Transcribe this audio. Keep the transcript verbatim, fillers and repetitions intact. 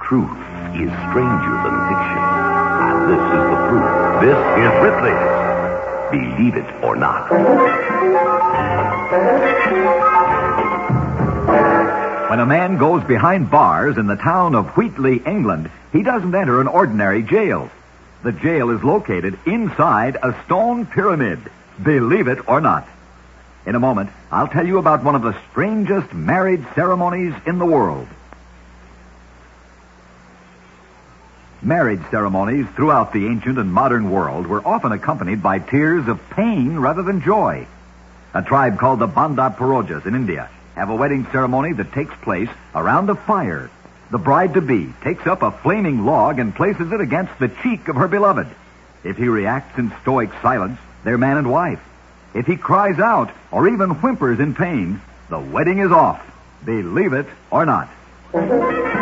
Truth is stranger than fiction. And this is the proof. This is Ripley's Believe It or Not. When a man goes behind bars in the town of Wheatley, England, he doesn't enter an ordinary jail. The jail is located inside a stone pyramid. Believe it or not. In a moment, I'll tell you about one of the strangest marriage ceremonies in the world. Marriage ceremonies throughout the ancient and modern world were often accompanied by tears of pain rather than joy. A tribe called the Banda Porojas in India have a wedding ceremony that takes place around a fire. The bride-to-be takes up a flaming log and places it against the cheek of her beloved. If he reacts in stoic silence, they're man and wife. If he cries out or even whimpers in pain, the wedding is off. Believe it or not.